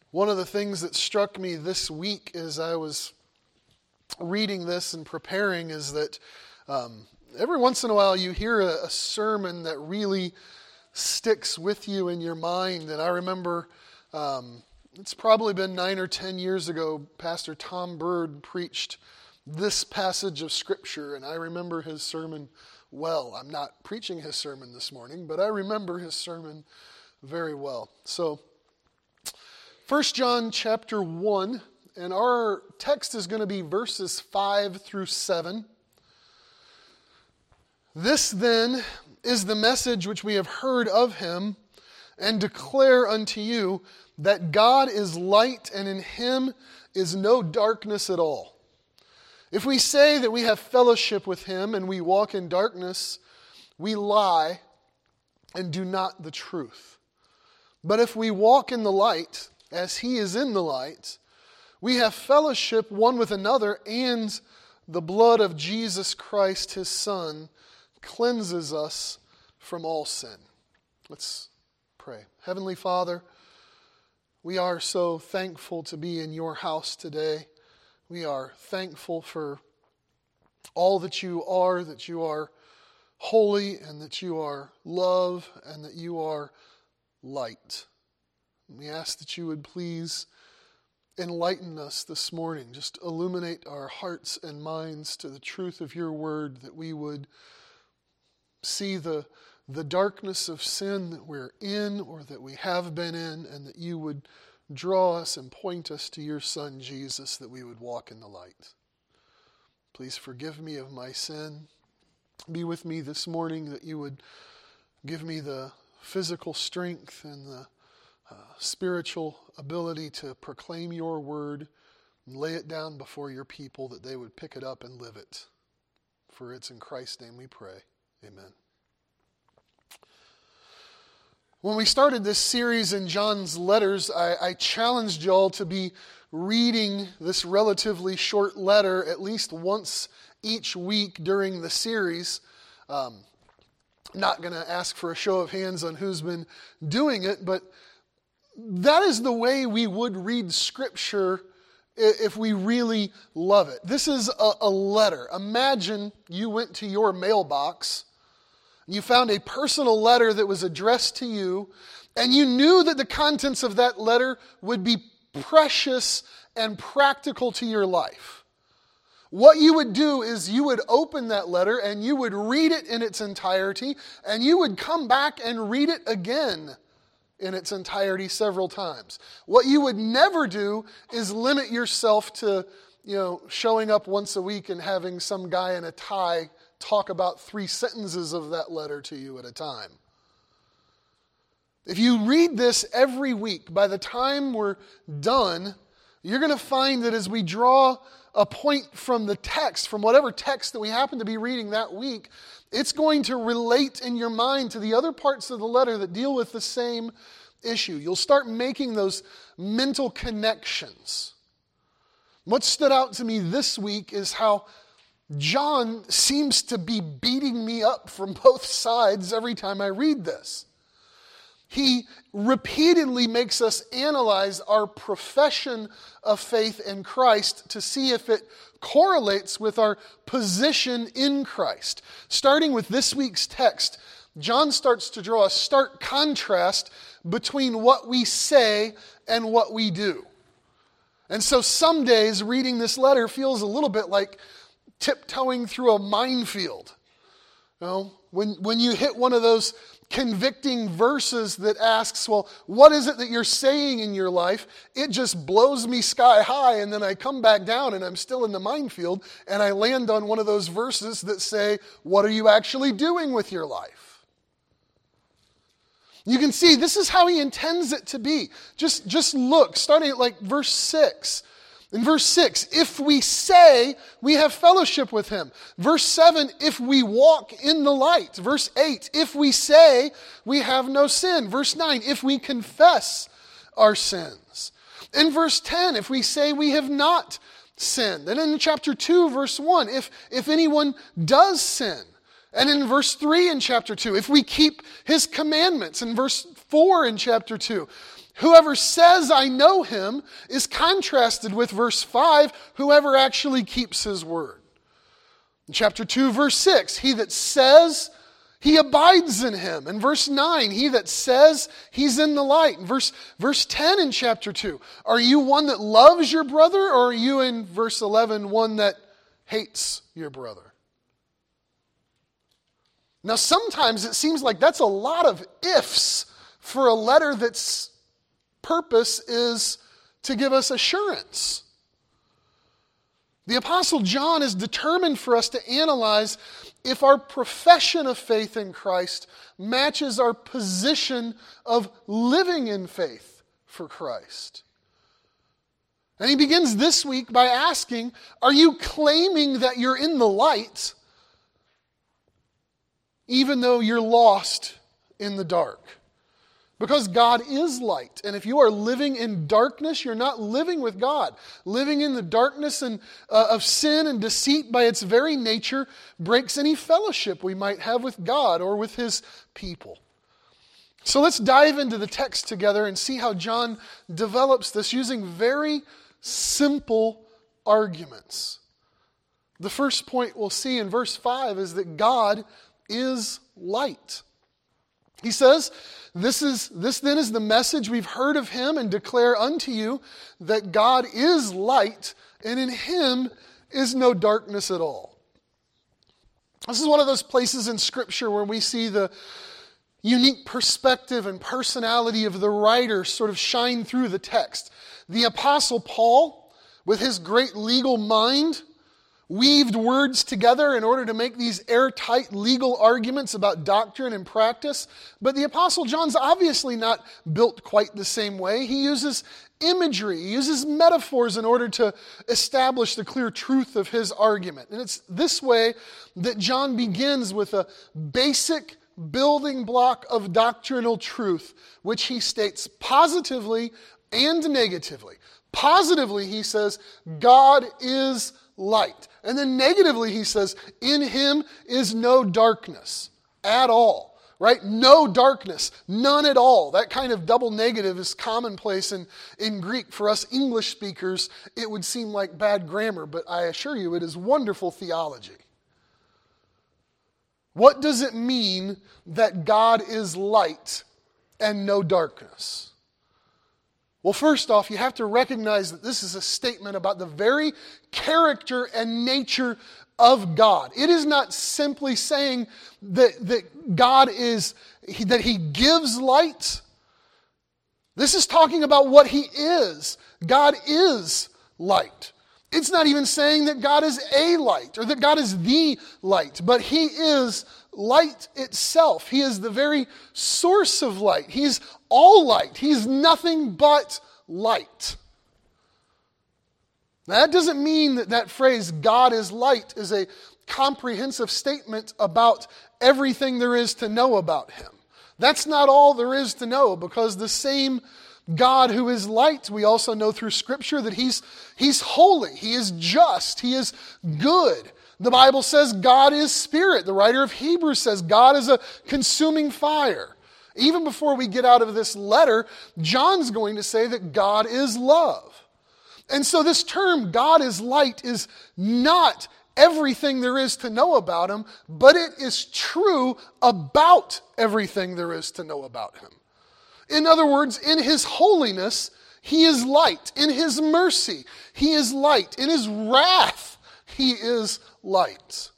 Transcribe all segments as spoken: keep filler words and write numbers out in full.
One of the things that struck me this week as I was reading this and preparing is that um, every once in a while you hear a, a sermon that really sticks with you in your mind. And I remember um, it's probably been nine or ten years ago, Pastor Tom Bird preached this passage of Scripture, and I remember his sermon well. I'm not preaching his sermon this morning, but I remember his sermon very well. So, First John chapter one, and our text is going to be verses five through seven. This then is the message which we have heard of him and declare unto you, that God is light and in him is no darkness at all. If we say that we have fellowship with him and we walk in darkness, we lie and do not the truth. But if we walk in the light, as he is in the light, we have fellowship one with another, and the blood of Jesus Christ, his Son, cleanses us from all sin. Let's pray. Heavenly Father, we are so thankful to be in your house today. We are thankful for all that you are, that you are holy, and that you are love, and that you are light. We ask that you would please enlighten us this morning. Just illuminate our hearts and minds to the truth of your word, that we would see the, the darkness of sin that we're in or that we have been in, and that you would draw us and point us to your Son, Jesus, that we would walk in the light. Please forgive me of my sin. Be with me this morning, that you would give me the physical strength and the Uh, spiritual ability to proclaim your word and lay it down before your people, that they would pick it up and live it. For it's in Christ's name we pray. Amen. When we started this series in John's letters, I, I challenged y'all to be reading this relatively short letter at least once each week during the series. Um, I'm not going to ask for a show of hands on who's been doing it, but that is the way we would read Scripture if we really love it. This is a, a letter. Imagine you went to your mailbox, you found a personal letter that was addressed to you, and you knew that the contents of that letter would be precious and practical to your life. What you would do is you would open that letter and you would read it in its entirety, and you would come back and read it again in its entirety several times. What you would never do is limit yourself to, you know, showing up once a week and having some guy in a tie talk about three sentences of that letter to you at a time. If you read this every week, by the time we're done, you're going to find that as we draw a point from the text, from whatever text that we happen to be reading that week, it's going to relate in your mind to the other parts of the letter that deal with the same issue. You'll start making those mental connections. What stood out to me this week is how John seems to be beating me up from both sides every time I read this. He repeatedly makes us analyze our profession of faith in Christ to see if it correlates with our position in Christ. Starting with this week's text, John starts to draw a stark contrast between what we say and what we do. And so some days reading this letter feels a little bit like tiptoeing through a minefield. You know, when, when you hit one of those convicting verses that asks, well, what is it that you're saying in your life? It just blows me sky high, and then I come back down and I'm still in the minefield, and I land on one of those verses that say, what are you actually doing with your life? You can see this is how he intends it to be. Just, just look, starting at like verse six. In verse six, if we say we have fellowship with him. Verse seven, if we walk in the light. Verse eight, if we say we have no sin. Verse nine, if we confess our sins. In verse ten, if we say we have not sinned. And in chapter two, verse one, if, if anyone does sin. And in verse three in chapter two, if we keep his commandments. In verse four in chapter two, Whoever says, I know him, is contrasted with verse five, whoever actually keeps his word. In chapter two, verse six, he that says, he abides in him. In verse nine, he that says he's in the light. In verse, verse ten in chapter two, are you one that loves your brother, or are you in verse eleven one that hates your brother? Now sometimes it seems like that's a lot of ifs for a letter that's purpose is to give us assurance. The Apostle John is determined for us to analyze if our profession of faith in Christ matches our position of living in faith for Christ. And he begins this week by asking, are you claiming that you're in the light even though you're lost in the dark? Because God is light. And if you are living in darkness, you're not living with God. Living in the darkness and, uh, of sin and deceit by its very nature breaks any fellowship we might have with God or with his people. So let's dive into the text together and see how John develops this using very simple arguments. The first point we'll see in verse five is that God is light. He says, This is this then is the message we've heard of him and declare unto you, that God is light, and in him is no darkness at all. This is one of those places in Scripture where we see the unique perspective and personality of the writer sort of shine through the text. The Apostle Paul, with his great legal mind, weaved words together in order to make these airtight legal arguments about doctrine and practice. But the Apostle John's obviously not built quite the same way. He uses imagery, he uses metaphors in order to establish the clear truth of his argument. And it's this way that John begins with a basic building block of doctrinal truth, which he states positively and negatively. Positively, he says, God is light. And then negatively, he says, in him is no darkness at all. Right? No darkness. None at all. That kind of double negative is commonplace in, in Greek. For us English speakers, it would seem like bad grammar, but I assure you it is wonderful theology. What does it mean that God is light and no darkness? Well, first off, you have to recognize that this is a statement about the very character and nature of God. It is not simply saying that, that God is, that he gives light. This is talking about what he is. God is light. It's not even saying that God is a light or that God is the light, but he is light itself. He is the very source of light. He's all light. He's nothing but light. Now, that doesn't mean that that phrase, God is light, is a comprehensive statement about everything there is to know about him. That's not all there is to know, because the same God who is light, we also know through Scripture that he's, he's holy, he is just, he is good. The Bible says God is spirit. The writer of Hebrews says God is a consuming fire. Even before we get out of this letter, John's going to say that God is love. And so this term, God is light, is not everything there is to know about him, but it is true about everything there is to know about him. In other words, in his holiness, he is light. In his mercy, he is light. In his wrath, he is light.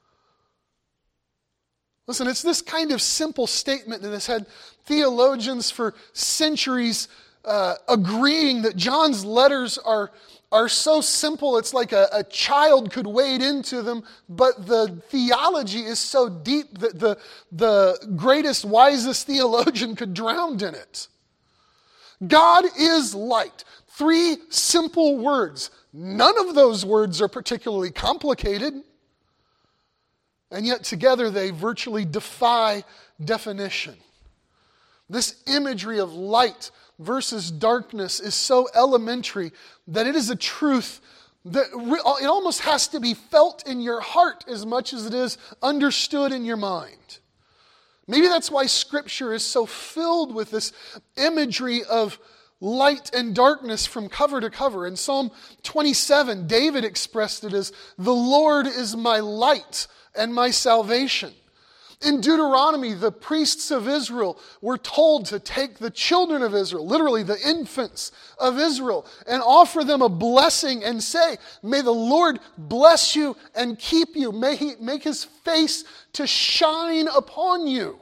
Listen, it's this kind of simple statement that has had theologians for centuries uh, agreeing that John's letters are, are so simple, it's like a, a child could wade into them, but the theology is so deep that the, the greatest, wisest theologian could drown in it. God is light. Three simple words. None of those words are particularly complicated. And yet together they virtually defy definition. This imagery of light versus darkness is so elementary that it is a truth that it almost has to be felt in your heart as much as it is understood in your mind. Maybe that's why Scripture is so filled with this imagery of, light and darkness from cover to cover. In Psalm twenty-seven, David expressed it as, "The Lord is my light and my salvation." In Deuteronomy, the priests of Israel were told to take the children of Israel, literally the infants of Israel, and offer them a blessing and say, "May the Lord bless you and keep you. May He make His face to shine upon you."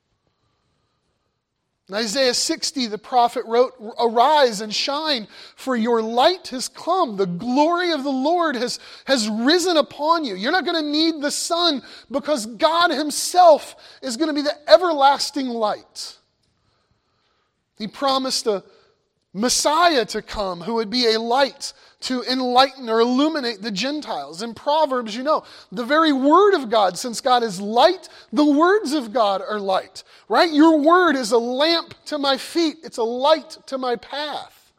In Isaiah sixty, the prophet wrote, "Arise and shine, for your light has come. The glory of the Lord has, has risen upon you." You're not going to need the sun because God Himself is going to be the everlasting light. He promised a Messiah to come who would be a light to enlighten or illuminate the Gentiles. In Proverbs, you know, the very word of God, since God is light, the words of God are light, right? Your word is a lamp to my feet. It's a light to my path.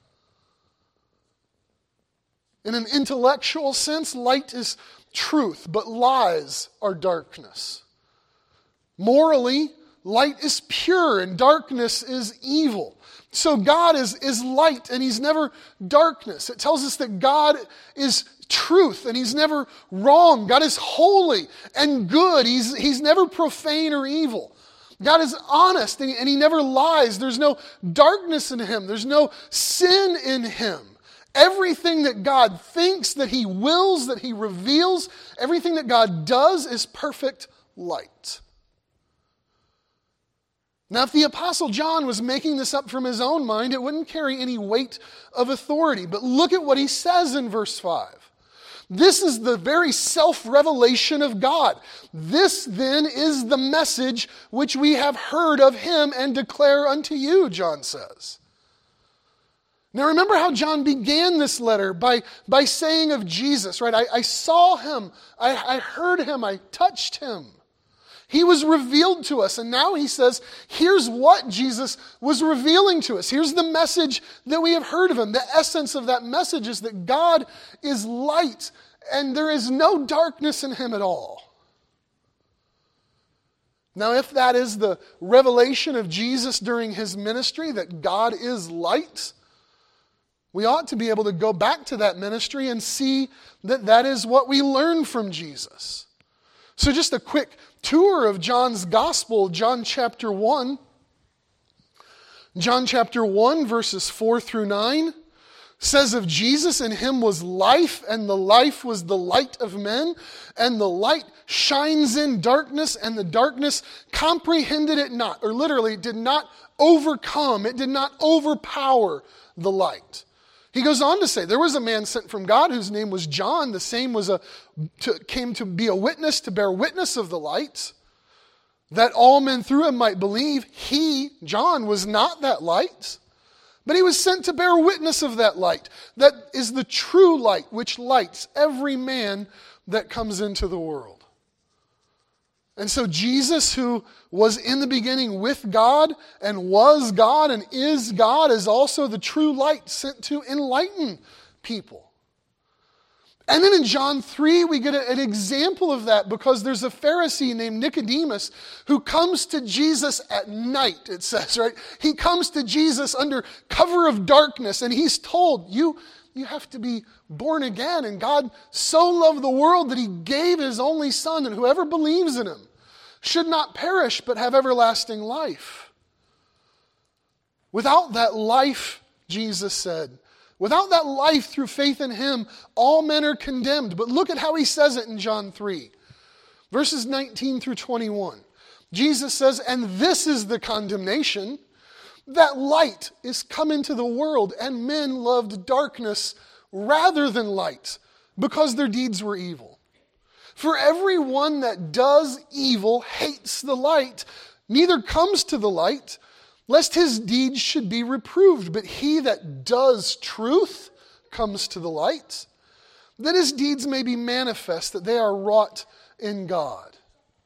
In an intellectual sense, light is truth, but lies are darkness. Morally, light is pure and darkness is evil. So God is, is light and He's never darkness. It tells us that God is truth and He's never wrong. God is holy and good. He's, he's never profane or evil. God is honest and he, and he never lies. There's no darkness in Him. There's no sin in Him. Everything that God thinks, that He wills, that He reveals, everything that God does is perfect light. Now, if the Apostle John was making this up from his own mind, it wouldn't carry any weight of authority. But look at what he says in verse five. This is the very self-revelation of God. This, then, is the message which we have heard of Him and declare unto you, John says. Now, remember how John began this letter by, by saying of Jesus, right? I, I saw Him, I, I heard Him, I touched Him. He was revealed to us, and now he says, here's what Jesus was revealing to us. Here's the message that we have heard of Him. The essence of that message is that God is light, and there is no darkness in Him at all. Now, if that is the revelation of Jesus during His ministry, that God is light, we ought to be able to go back to that ministry and see that that is what we learn from Jesus. So just a quick tour of John's Gospel, John chapter one. John chapter one, verses four through nine, says of Jesus, "In Him was life, and the life was the light of men, and the light shines in darkness, and the darkness comprehended it not." Or literally, did not overcome, it did not overpower the light. He goes on to say, there was a man sent from God whose name was John. The same was a to, came to be a witness, to bear witness of the light, that all men through him might believe. He, John, was not that light, but he was sent to bear witness of that light. That is the true light, which lights every man that comes into the world. And so Jesus, who was in the beginning with God and was God and is God, is also the true light sent to enlighten people. And then in John three, we get an example of that because there's a Pharisee named Nicodemus who comes to Jesus at night, it says, right? He comes to Jesus under cover of darkness, and he's told, you, you have to be born again. And God so loved the world that He gave His only Son, and whoever believes in Him should not perish but have everlasting life. Without that life, Jesus said, without that life through faith in Him, all men are condemned. But look at how He says it in John three, verses nineteen through twenty-one. Jesus says, "And this is the condemnation, that light is come into the world, and men loved darkness rather than light, because their deeds were evil. For everyone that does evil hates the light, neither comes to the light, lest his deeds should be reproved. But he that does truth comes to the light, that his deeds may be manifest, that they are wrought in God."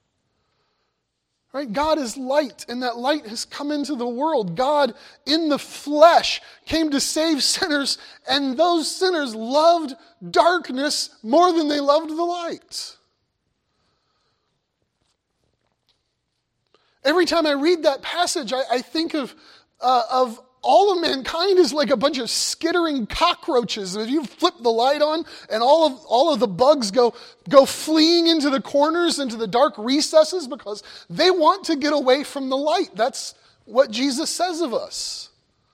Right? God is light, and that light has come into the world. God in the flesh came to save sinners, and those sinners loved darkness more than they loved the light. Every time I read that passage, I, I think of, uh, of all of mankind is like a bunch of skittering cockroaches. If you flip the light on and all of all of the bugs go, go fleeing into the corners, into the dark recesses because they want to get away from the light. That's what Jesus says of us.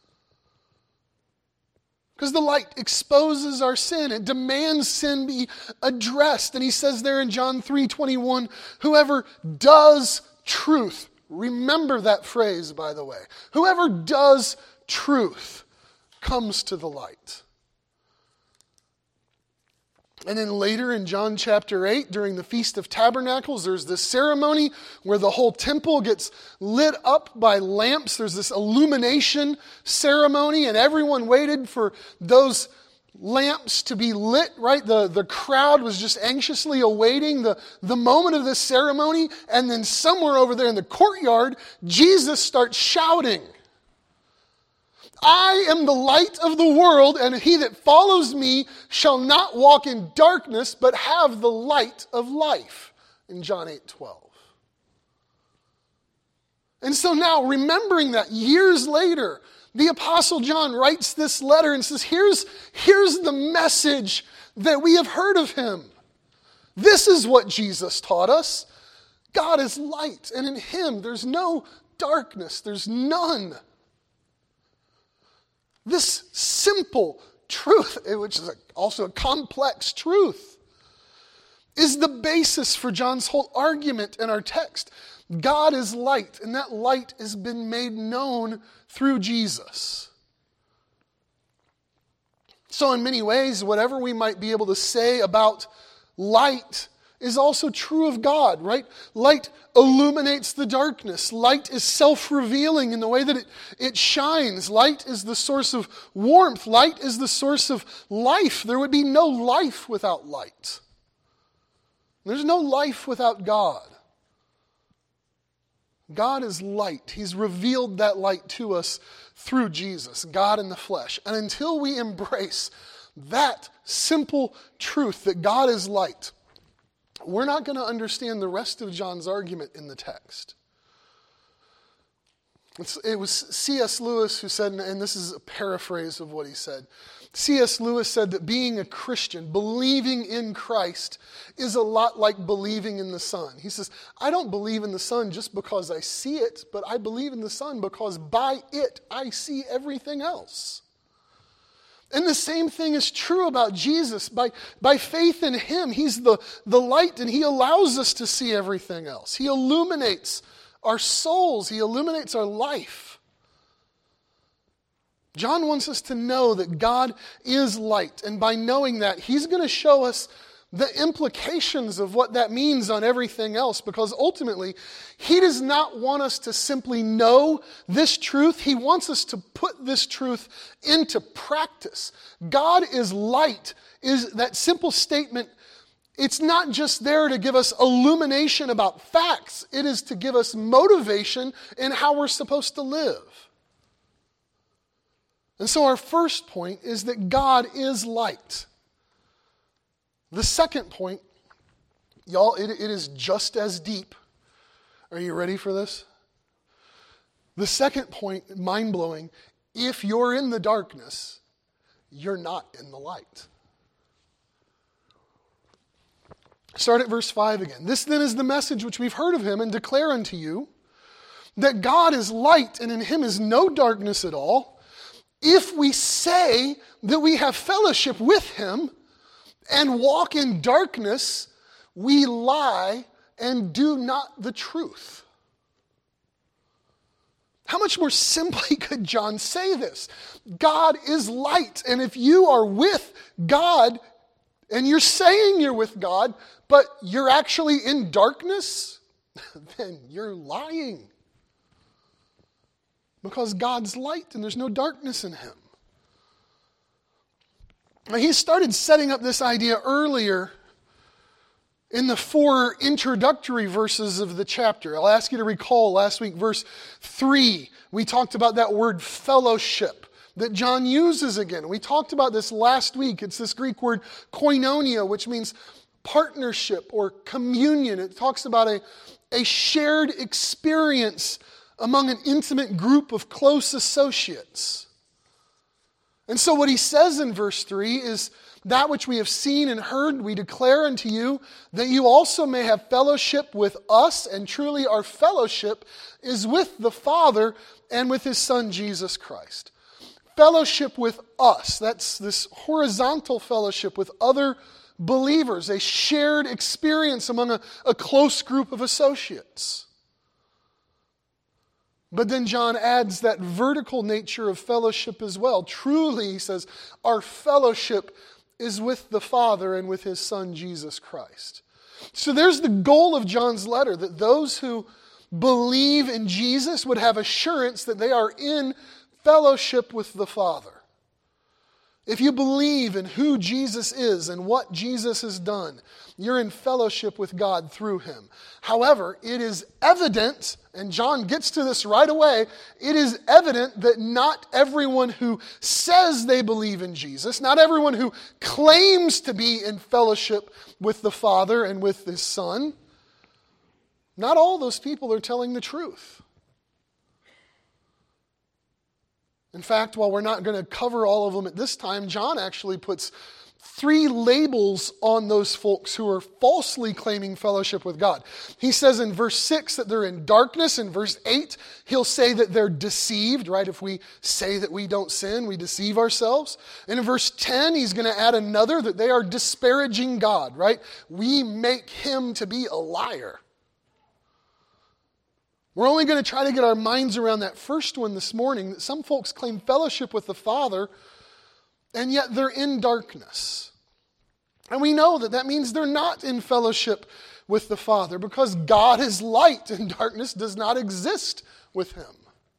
Because the light exposes our sin. It demands sin be addressed. And he says there in John three twenty-one, whoever does truth. Remember that phrase, by the way. Whoever does truth comes to the light. And then later in John chapter eight, during the Feast of Tabernacles, there's this ceremony where the whole temple gets lit up by lamps. There's this illumination ceremony, and everyone waited for those lamps to be lit, right? The, the crowd was just anxiously awaiting the, the moment of this ceremony, and then somewhere over there in the courtyard, Jesus starts shouting, I am the light of the world, and he that follows me shall not walk in darkness, but have the light of life, in John eight twelve. And so now, remembering that years later, the Apostle John writes this letter and says, here's, here's the message that we have heard of him. This is what Jesus taught us. God is light, and in him there's no darkness. There's none. This simple truth, which is also a complex truth, is the basis for John's whole argument in our text. God is light, and that light has been made known through Jesus. So in many ways, whatever we might be able to say about light is also true of God, right? Light illuminates the darkness. Light is self-revealing in the way that it, it shines. Light is the source of warmth. Light is the source of life. There would be no life without light. There's no life without God. God is light. He's revealed that light to us through Jesus, God in the flesh. And until we embrace that simple truth that God is light, we're not going to understand the rest of John's argument in the text. It's, it was C S Lewis who said, and this is a paraphrase of what he said, C S Lewis said that being a Christian, believing in Christ, is a lot like believing in the sun. He says, I don't believe in the sun just because I see it, but I believe in the sun because by it I see everything else. And the same thing is true about Jesus. By, by faith in him, he's the, the light, and he allows us to see everything else. He illuminates our souls. He illuminates our life. John wants us to know that God is light, and by knowing that, he's going to show us the implications of what that means on everything else, because ultimately, he does not want us to simply know this truth. He wants us to put this truth into practice. God is light, is that simple statement. It's not just there to give us illumination about facts. It is to give us motivation in how we're supposed to live. And so our first point is that God is light. The second point, y'all, it, it is just as deep. Are you ready for this? The second point, mind-blowing, if you're in the darkness, you're not in the light. Start at verse five again. This then is the message which we've heard of him and declare unto you, that God is light and in him is no darkness at all. If we say that we have fellowship with him and walk in darkness, we lie and do not the truth. How much more simply could John say this? God is light, and if you are with God, and you're saying you're with God, but you're actually in darkness, then you're lying. Because God's light and there's no darkness in him. Now, he started setting up this idea earlier in the four introductory verses of the chapter. I'll ask you to recall last week, verse three, we talked about that word fellowship that John uses again. We talked about this last week. It's this Greek word koinonia, which means partnership or communion. It talks about a, a shared experience among an intimate group of close associates. And so what he says in verse three is, that which we have seen and heard, we declare unto you, that you also may have fellowship with us, and truly our fellowship is with the Father and with His Son, Jesus Christ. Fellowship with us, that's this horizontal fellowship with other believers, a shared experience among a, a close group of associates. But then John adds that vertical nature of fellowship as well. Truly, he says, our fellowship is with the Father and with His Son, Jesus Christ. So there's the goal of John's letter, that those who believe in Jesus would have assurance that they are in fellowship with the Father. If you believe in who Jesus is and what Jesus has done, you're in fellowship with God through Him. However, it is evident, and John gets to this right away, it is evident that not everyone who says they believe in Jesus, not everyone who claims to be in fellowship with the Father and with His Son, not all those people are telling the truth. In fact, while we're not going to cover all of them at this time, John actually puts three labels on those folks who are falsely claiming fellowship with God. He says in verse six that they're in darkness. In verse eight, he'll say that they're deceived, right? If we say that we don't sin, we deceive ourselves. And in verse ten, he's going to add another, that they are disparaging God, right? We make Him to be a liar. We're only going to try to get our minds around that first one this morning, that some folks claim fellowship with the Father, and yet they're in darkness. And we know that that means they're not in fellowship with the Father, because God is light and darkness does not exist with Him.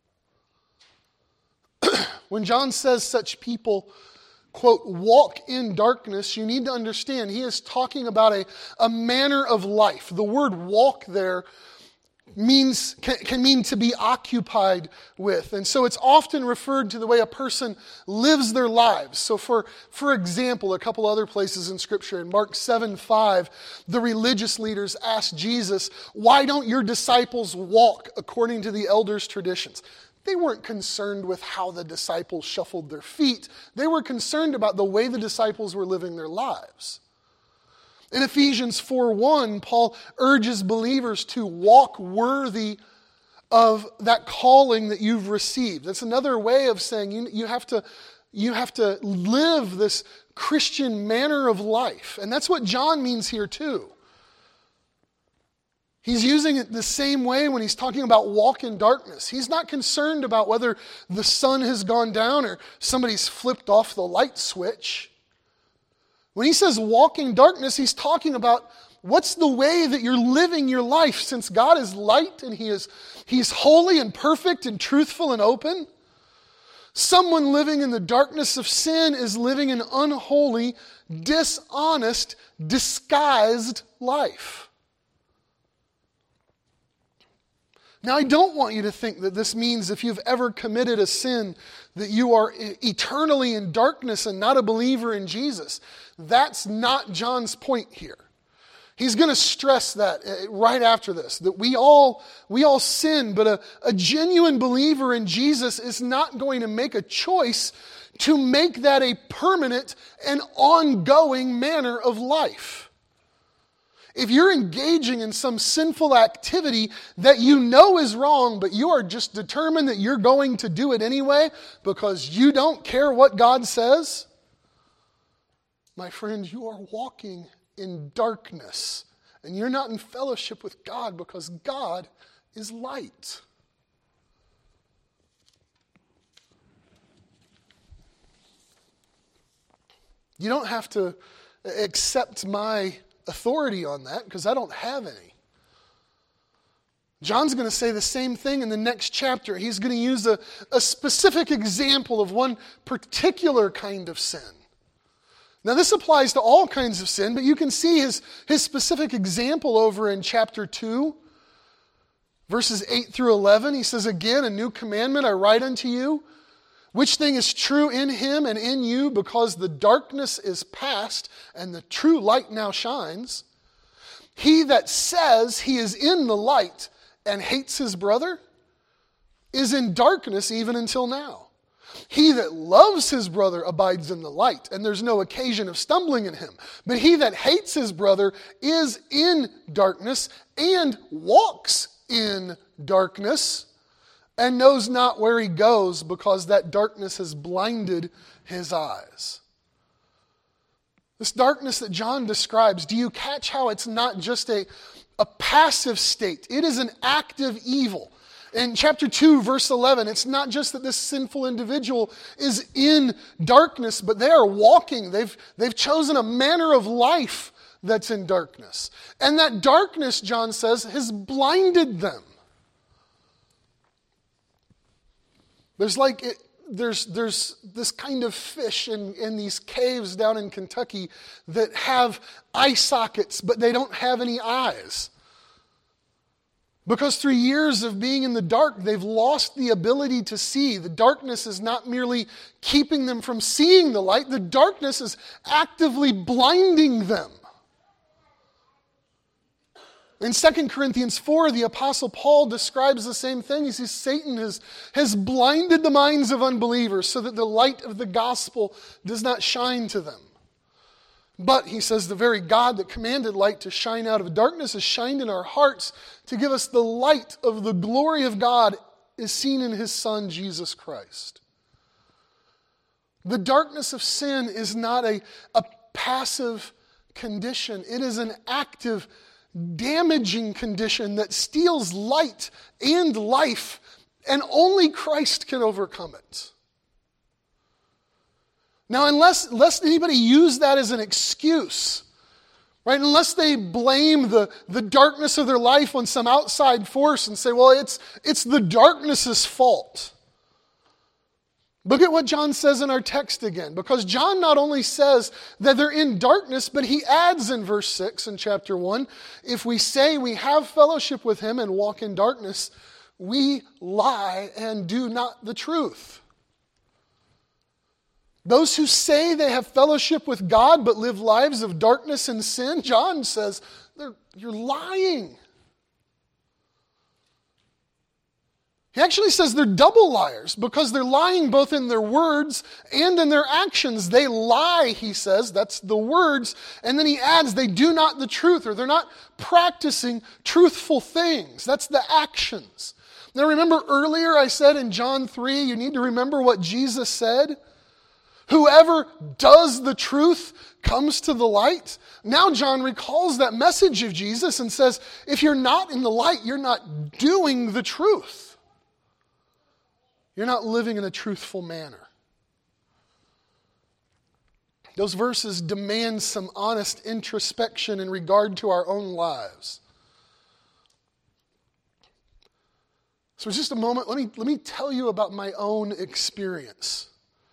When John says such people, quote, walk in darkness, you need to understand he is talking about a, a manner of life. The word walk there means can, can mean to be occupied with. And so it's often referred to the way a person lives their lives. So for, for example, a couple other places in Scripture, in Mark seven five, the religious leaders asked Jesus, why don't your disciples walk according to the elders' traditions? They weren't concerned with how the disciples shuffled their feet. They were concerned about the way the disciples were living their lives. In Ephesians four one, Paul urges believers to walk worthy of that calling that you've received. That's another way of saying you, you have to, you have to live this Christian manner of life. And that's what John means here too. He's using it the same way when he's talking about walk in darkness. He's not concerned about whether the sun has gone down or somebody's flipped off the light switch. When he says walk in darkness, he's talking about what's the way that you're living your life, since God is light and he is, he's holy and perfect and truthful and open. Someone living in the darkness of sin is living an unholy, dishonest, disguised life. Now, I don't want you to think that this means if you've ever committed a sin that you are eternally in darkness and not a believer in Jesus. That's not John's point here. He's going to stress that right after this, that we all, we all sin, but a, a genuine believer in Jesus is not going to make a choice to make that a permanent and ongoing manner of life. If you're engaging in some sinful activity that you know is wrong, but you are just determined that you're going to do it anyway because you don't care what God says, my friend, you are walking in darkness. And you're not in fellowship with God because God is light. You don't have to accept my authority on that because I don't have any. John's going to say the same thing in the next chapter. He's going to use a, a specific example of one particular kind of sin. Now this applies to all kinds of sin, but you can see his, his specific example over in chapter two, verses eight through eleven. He says, again, a new commandment I write unto you, which thing is true in him and in you, because the darkness is past and the true light now shines. He that says he is in the light and hates his brother is in darkness even until now. He that loves his brother abides in the light, and there's no occasion of stumbling in him. But he that hates his brother is in darkness and walks in darkness and knows not where he goes, because that darkness has blinded his eyes. This darkness that John describes, do you catch how it's not just a, a passive state? It is an active evil. In chapter two, verse eleven, it's not just that this sinful individual is in darkness, but they are walking. They've, they've chosen a manner of life that's in darkness. And that darkness, John says, has blinded them. There's like... It, There's there's this kind of fish in, in these caves down in Kentucky that have eye sockets, but they don't have any eyes. Because through years of being in the dark, they've lost the ability to see. The darkness is not merely keeping them from seeing the light, the darkness is actively blinding them. In Second Corinthians four, the Apostle Paul describes the same thing. He says Satan has, has blinded the minds of unbelievers so that the light of the gospel does not shine to them. But, he says, the very God that commanded light to shine out of darkness has shined in our hearts to give us the light of the glory of God is seen in his Son, Jesus Christ. The darkness of sin is not a, a passive condition. It is an active, damaging condition that steals light and life, and only Christ can overcome it. Now, unless, unless anybody use that as an excuse, right? Unless they blame the, the darkness of their life on some outside force and say, well, it's, it's the darkness's fault. Look at what John says in our text again, because John not only says that they're in darkness, but he adds in verse six in chapter one, if we say we have fellowship with him and walk in darkness, we lie and do not the truth. Those who say they have fellowship with God but live lives of darkness and sin, John says, they're, you're lying. He actually says they're double liars because they're lying both in their words and in their actions. They lie, he says, that's the words. And then he adds, they do not the truth, or they're not practicing truthful things. That's the actions. Now remember earlier I said in John three, you need to remember what Jesus said. Whoever does the truth comes to the light. Now John recalls that message of Jesus and says, if you're not in the light, you're not doing the truth. You're not living in a truthful manner. Those verses demand some honest introspection in regard to our own lives. So just a moment, let me, let me tell you about my own experience.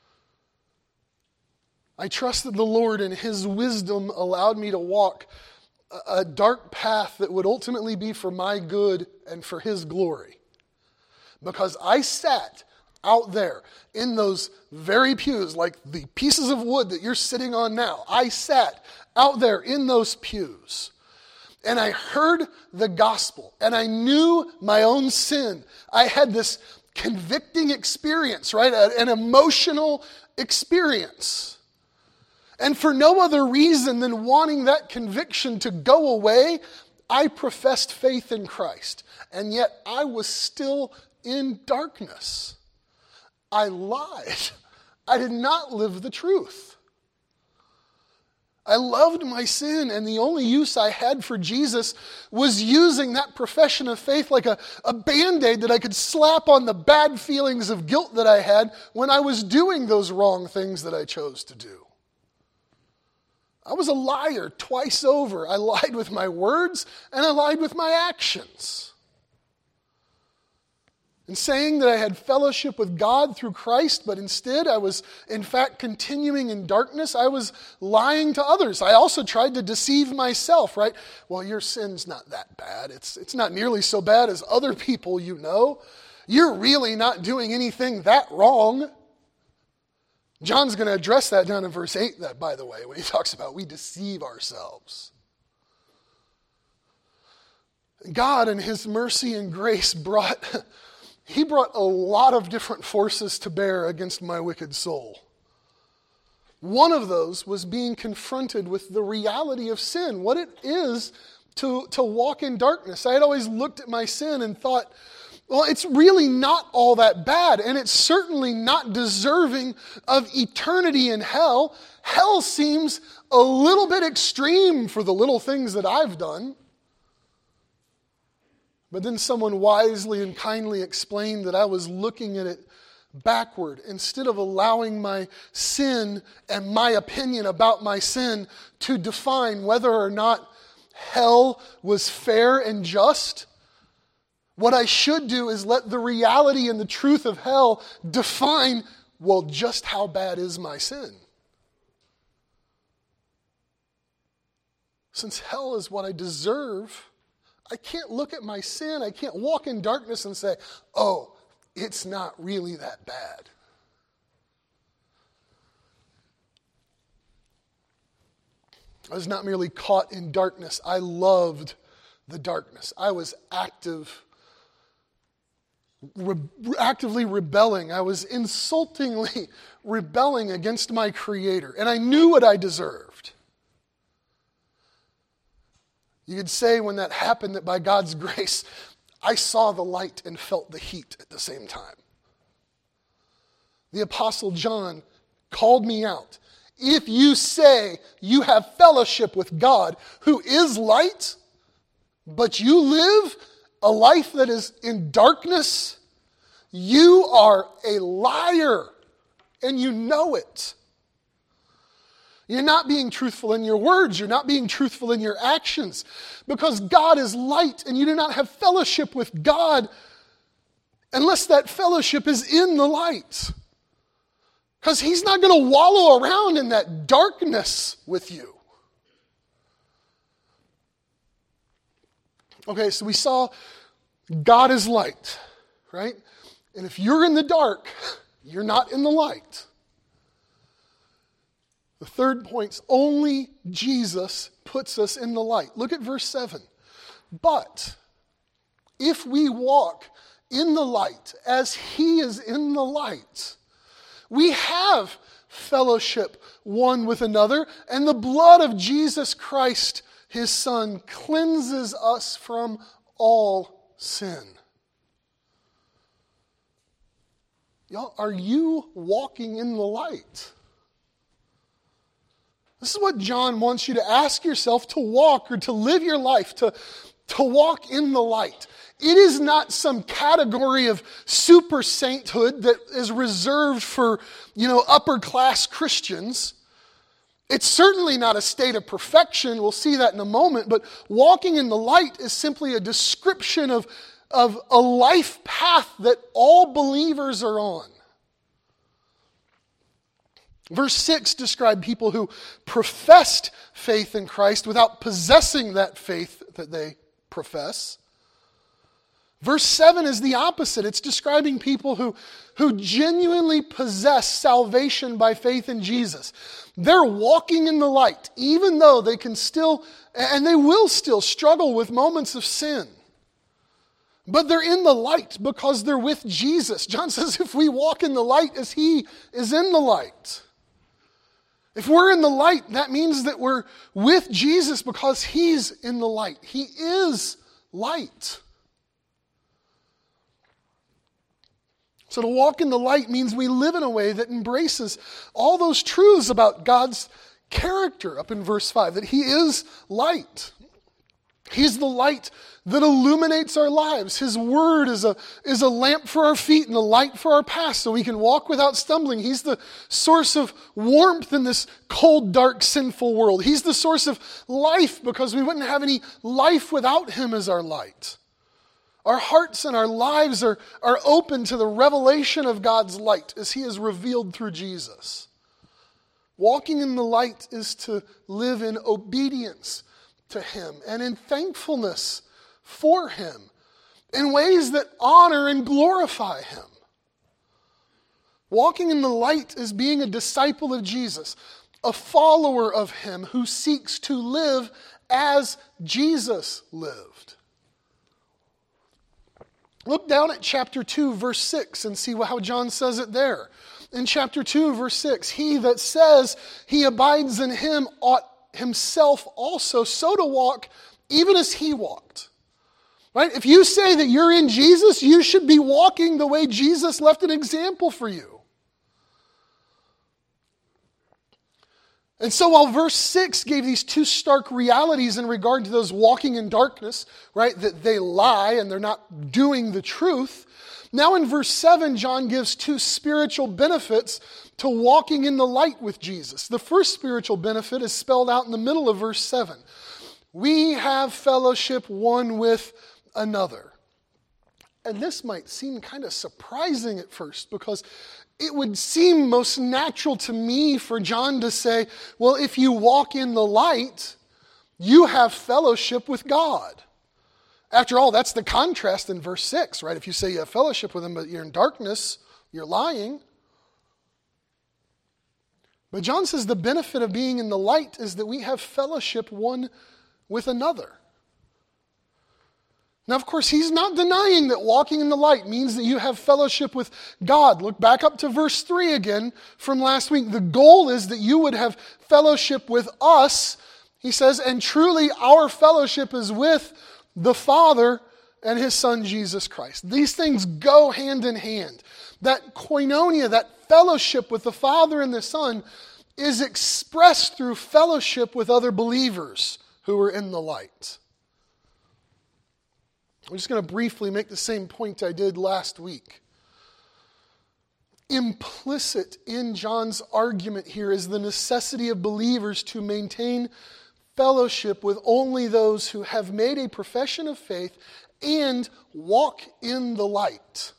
I trusted the Lord and his wisdom allowed me to walk a, a dark path that would ultimately be for my good and for his glory. Because I sat out there in those very pews, like the pieces of wood that you're sitting on now. I sat out there in those pews and I heard the gospel and I knew my own sin. I had this convicting experience, right? An emotional experience. And for no other reason than wanting that conviction to go away, I professed faith in Christ. And yet I was still in darkness. I lied. I did not live the truth. I loved my sin, and the only use I had for Jesus was using that profession of faith like a, a Band-Aid that I could slap on the bad feelings of guilt that I had when I was doing those wrong things that I chose to do. I was a liar twice over. I lied with my words and I lied with my actions. In saying that I had fellowship with God through Christ, but instead I was in fact continuing in darkness, I was lying to others. I also tried to deceive myself, right? Well, your sin's not that bad. It's, it's not nearly so bad as other people you know. You're really not doing anything that wrong. John's going to address that down in verse eight, that, by the way, when he talks about we deceive ourselves. God in his mercy and grace brought he brought a lot of different forces to bear against my wicked soul. One of those was being confronted with the reality of sin, what it is to, to walk in darkness. I had always looked at my sin and thought, well, it's really not all that bad, and it's certainly not deserving of eternity in hell. Hell seems a little bit extreme for the little things that I've done. But then someone wisely and kindly explained that I was looking at it backward. Instead of allowing my sin and my opinion about my sin to define whether or not hell was fair and just, what I should do is let the reality and the truth of hell define, well, just how bad is my sin? Since hell is what I deserve, I can't look at my sin, I can't walk in darkness and say, oh, it's not really that bad. I was not merely caught in darkness, I loved the darkness. I was active, re- actively rebelling. I was insultingly rebelling against my Creator, and I knew what I deserved. You could say when that happened that by God's grace, I saw the light and felt the heat at the same time. The Apostle John called me out. If you say you have fellowship with God, who is light, but you live a life that is in darkness, you are a liar, and you know it. You're not being truthful in your words. You're not being truthful in your actions. Because God is light and you do not have fellowship with God unless that fellowship is in the light. Because He's not going to wallow around in that darkness with you. Okay, so we saw God is light, right? And if you're in the dark, you're not in the light. The third point's only Jesus puts us in the light. Look at verse seven. But if we walk in the light as He is in the light, we have fellowship one with another, and the blood of Jesus Christ, His Son, cleanses us from all sin. Y'all, are you walking in the light? This is what John wants you to ask yourself, to walk or to live your life, to, to walk in the light. It is not some category of super sainthood that is reserved for, you know, upper class Christians. It's certainly not a state of perfection. We'll see that in a moment. But walking in the light is simply a description of, of a life path that all believers are on. Verse six described people who professed faith in Christ without possessing that faith that they profess. Verse seven is the opposite. It's describing people who, who genuinely possess salvation by faith in Jesus. They're walking in the light, even though they can still, and they will still struggle with moments of sin. But they're in the light because they're with Jesus. John says if we walk in the light as He is in the light. If we're in the light, that means that we're with Jesus because He's in the light. He is light. So to walk in the light means we live in a way that embraces all those truths about God's character up in verse five, that He is light. He's the light that illuminates our lives. His word is a, is a lamp for our feet and a light for our path so we can walk without stumbling. He's the source of warmth in this cold, dark, sinful world. He's the source of life because we wouldn't have any life without Him as our light. Our hearts and our lives are, are open to the revelation of God's light as He is revealed through Jesus. Walking in the light is to live in obedience to Him and in thankfulness for Him in ways that honor and glorify Him. Walking in the light is being a disciple of Jesus, a follower of Him who seeks to live as Jesus lived. Look down at chapter two, verse six, and see how John says it there. In chapter two, verse six, he that says he abides in him ought himself also so to walk, even as he walked. Right? If you say that you're in Jesus, you should be walking the way Jesus left an example for you. And so while verse six gave these two stark realities in regard to those walking in darkness, right, that they lie and they're not doing the truth, now in verse seven, John gives two spiritual benefits to walking in the light with Jesus. The first spiritual benefit is spelled out in the middle of verse seven. We have fellowship one with another. And this might seem kind of surprising at first, because it would seem most natural to me for John to say, well, if you walk in the light, you have fellowship with God. After all, that's the contrast in verse six, right? If you say you have fellowship with him, but you're in darkness, you're lying. But John says the benefit of being in the light is that we have fellowship one with another. Now, of course, he's not denying that walking in the light means that you have fellowship with God. Look back up to verse three again from last week. The goal is that you would have fellowship with us, he says, and truly our fellowship is with the Father and his Son, Jesus Christ. These things go hand in hand. That koinonia, that fellowship with the Father and the Son, is expressed through fellowship with other believers who are in the light. I'm just going to briefly make the same point I did last week. Implicit in John's argument here is the necessity of believers to maintain fellowship with only those who have made a profession of faith and walk in the light.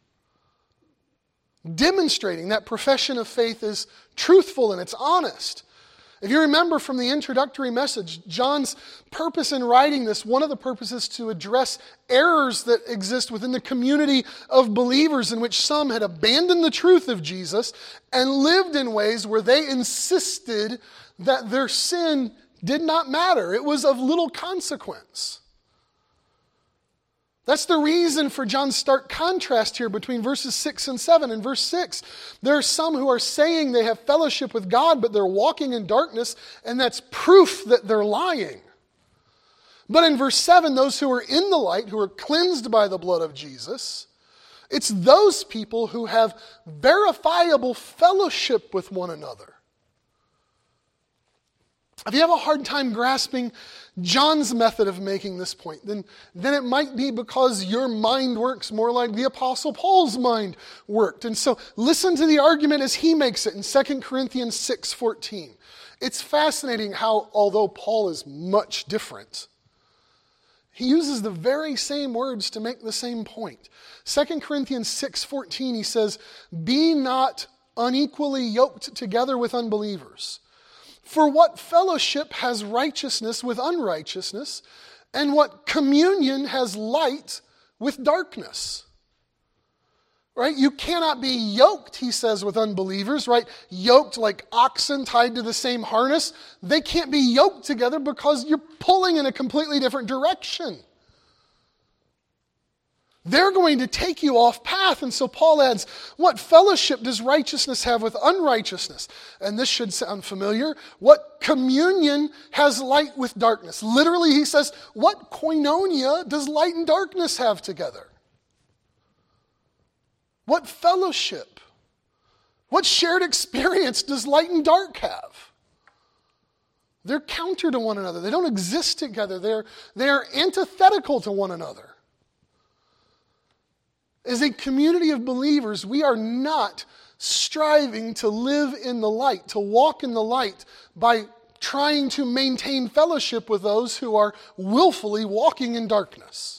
Demonstrating that profession of faith is truthful and it's honest. If you remember from the introductory message, John's purpose in writing this, one of the purposes to address errors that exist within the community of believers in which some had abandoned the truth of Jesus and lived in ways where they insisted that their sin did not matter. It was of little consequence. That's the reason for John's stark contrast here between verses six and seven. In verse six, there are some who are saying they have fellowship with God, but they're walking in darkness, and that's proof that they're lying. But in verse seven, those who are in the light, who are cleansed by the blood of Jesus, it's those people who have verifiable fellowship with one another. If you have a hard time grasping John's method of making this point, then, then it might be because your mind works more like the Apostle Paul's mind worked. And so listen to the argument as he makes it in Second Corinthians six fourteen. It's fascinating how, although Paul is much different, he uses the very same words to make the same point. Second Corinthians six fourteen, he says, "Be not unequally yoked together with unbelievers. For what fellowship has righteousness with unrighteousness, and what communion has light with darkness?" Right? You cannot be yoked, he says, with unbelievers, right? Yoked like oxen tied to the same harness. They can't be yoked together because you're pulling in a completely different direction. They're going to take you off path. And so Paul adds, what fellowship does righteousness have with unrighteousness? And this should sound familiar. What communion has light with darkness? Literally, he says, what koinonia does light and darkness have together? What fellowship? What shared experience does light and dark have? They're counter to one another. They don't exist together. They're, they're antithetical to one another. As a community of believers, we are not striving to live in the light, to walk in the light by trying to maintain fellowship with those who are willfully walking in darkness.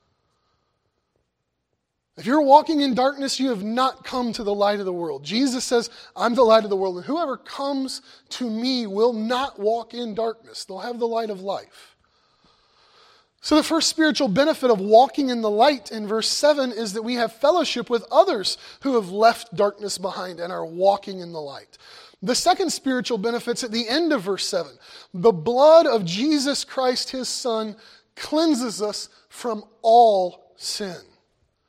If you're walking in darkness, you have not come to the light of the world. Jesus says, I'm the light of the world, and whoever comes to me will not walk in darkness. They'll have the light of life. So the first spiritual benefit of walking in the light in verse seven is that we have fellowship with others who have left darkness behind and are walking in the light. The second spiritual benefit's at the end of verse seven. The blood of Jesus Christ, his Son, cleanses us from all sin.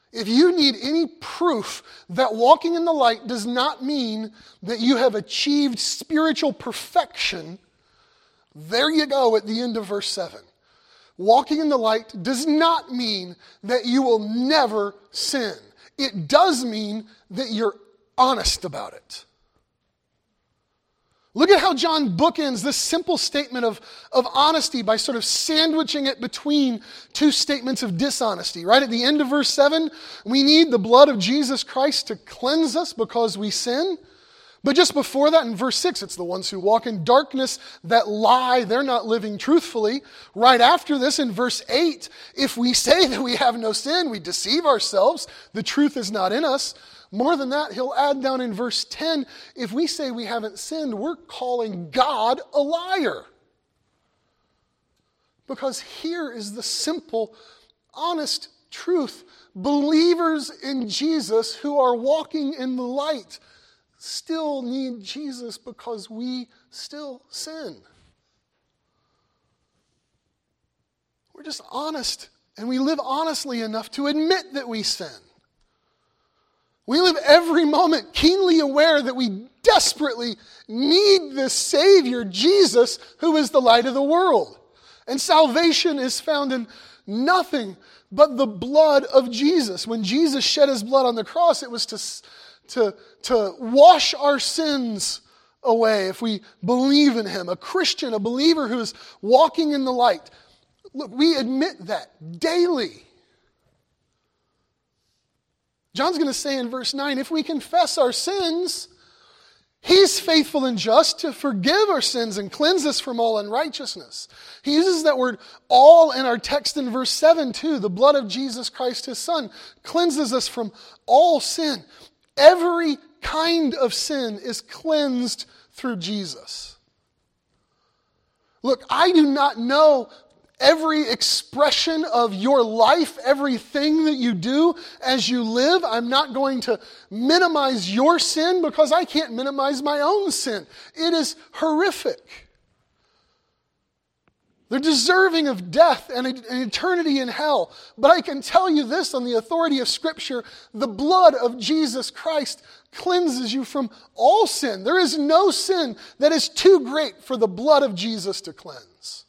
If you need any proof that walking in the light does not mean that you have achieved spiritual perfection, there you go at the end of verse seven. Walking in the light does not mean that you will never sin. It does mean that you're honest about it. Look at how John bookends this simple statement of, of honesty by sort of sandwiching it between two statements of dishonesty. Right at the end of verse seven, we need the blood of Jesus Christ to cleanse us because we sin. But just before that, in verse six, it's the ones who walk in darkness that lie. They're not living truthfully. Right after this, in verse eight, if we say that we have no sin, we deceive ourselves. The truth is not in us. More than that, he'll add down in verse ten, if we say we haven't sinned, we're calling God a liar. Because here is the simple, honest truth. Believers in Jesus who are walking in the light still need Jesus because we still sin. We're just honest, and we live honestly enough to admit that we sin. We live every moment keenly aware that we desperately need this Savior, Jesus, who is the light of the world. And salvation is found in nothing but the blood of Jesus. When Jesus shed his blood on the cross, it was to, to, to wash our sins away if we believe in him. A Christian, a believer who is walking in the light. Look, we admit that daily. John's going to say in verse nine, if we confess our sins, he's faithful and just to forgive our sins and cleanse us from all unrighteousness. He uses that word all in our text in verse seven too. The blood of Jesus Christ, his Son, cleanses us from all sin. Every kind of sin is cleansed through Jesus. Look, I do not know every expression of your life, everything that you do as you live. I'm not going to minimize your sin because I can't minimize my own sin. It is horrific. They're deserving of death and an eternity in hell. But I can tell you this on the authority of Scripture, the blood of Jesus Christ cleanses you from all sin. There is no sin that is too great for the blood of Jesus to cleanse.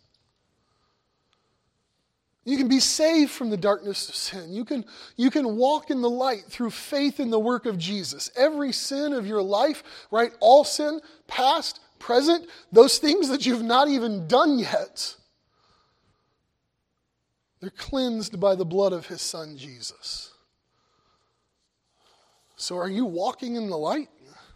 You can be saved from the darkness of sin. You can, you can walk in the light through faith in the work of Jesus. Every sin of your life, right? All sin, past, present, those things that you've not even done yet, they're cleansed by the blood of his Son, Jesus. So are you walking in the light?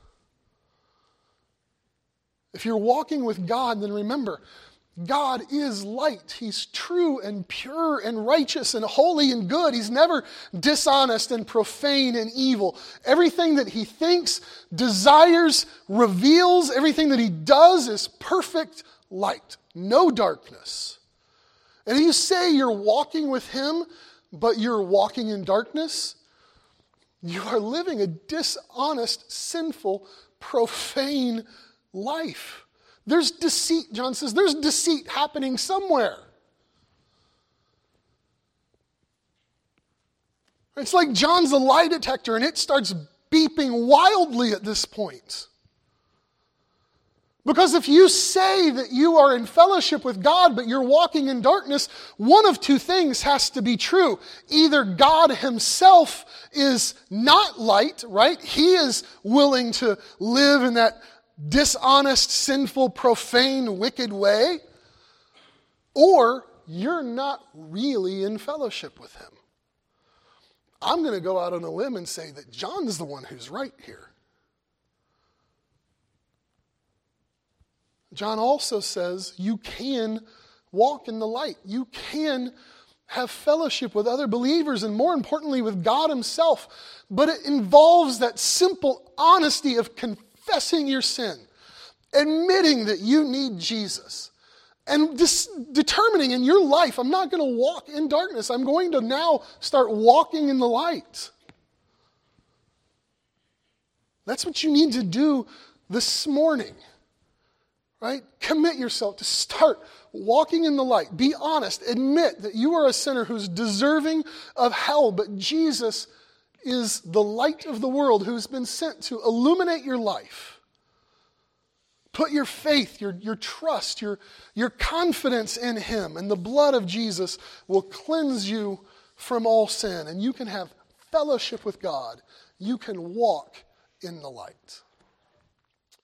If you're walking with God, then remember, God is light. He's true and pure and righteous and holy and good. He's never dishonest and profane and evil. Everything that he thinks, desires, reveals, everything that he does is perfect light. No darkness. And if you say you're walking with him, but you're walking in darkness, you are living a dishonest, sinful, profane life. There's deceit, John says, there's deceit happening somewhere. It's like John's a lie detector and it starts beeping wildly at this point. Because if you say that you are in fellowship with God, but you're walking in darkness, one of two things has to be true. Either God himself is not light, right? He is willing to live in that dishonest, sinful, profane, wicked way, or you're not really in fellowship with him. I'm going to go out on a limb and say that John's the one who's right here. John also says you can walk in the light. You can have fellowship with other believers and more importantly with God himself, but it involves that simple honesty of confessing Confessing your sin, admitting that you need Jesus, and dis- determining in your life, I'm not going to walk in darkness. I'm going to now start walking in the light. That's what you need to do this morning, right? Commit yourself to start walking in the light. Be honest. Admit that you are a sinner who's deserving of hell, but Jesus is the light of the world who's been sent to illuminate your life. Put your faith, your, your trust, your, your confidence in him, and the blood of Jesus will cleanse you from all sin, and you can have fellowship with God. You can walk in the light.